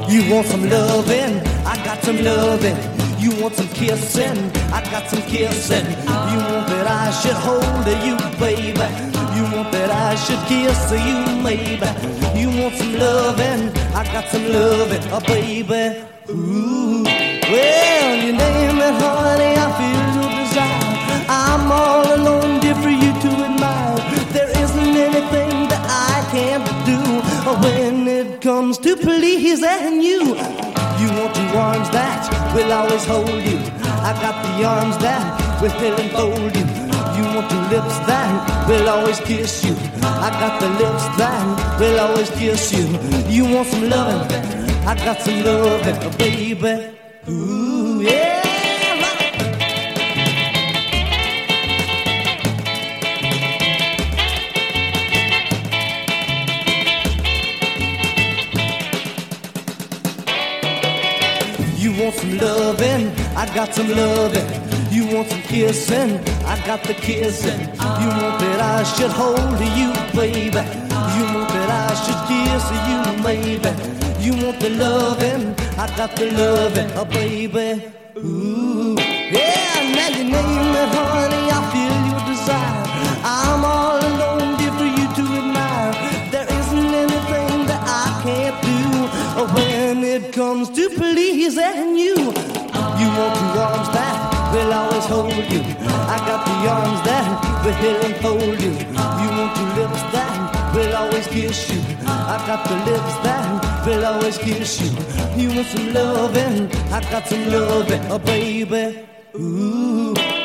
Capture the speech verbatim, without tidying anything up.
You want some loving? I got some loving. You want some kissing? I got some kissing. You want that I should hold you, baby. You want that I should kiss you, maybe. You want some loving? I got some loving, oh baby. Ooh, well, you name it, honey, I feel your desire. I'm all alone, dear, for you to admire. There isn't anything that I can't do when it comes to pleasing you. You want two arms that will always hold you. I got the arms that will enfold you. You want two lips that will always kiss you. I got the lips that will always kiss you. You want some loving? I got some loving, baby. Ooh, yeah. You want some loving? I got some loving. You want some kissing? I got the kissing. You want that I should hold you, baby. You want that I should kiss you, maybe. You want the loving? I got the loving, oh baby. Ooh, yeah, now you name it, honey, I feel your desire. I'm all alone, dear, for you to admire. There isn't anything that I can't do when it comes to pleasing you. You want two arms that will always hold you. I got the arms that will enfold you. You want two lips that will always kiss you. I got the lips that will always kiss you. You want some loving? I got some loving, oh baby. Ooh.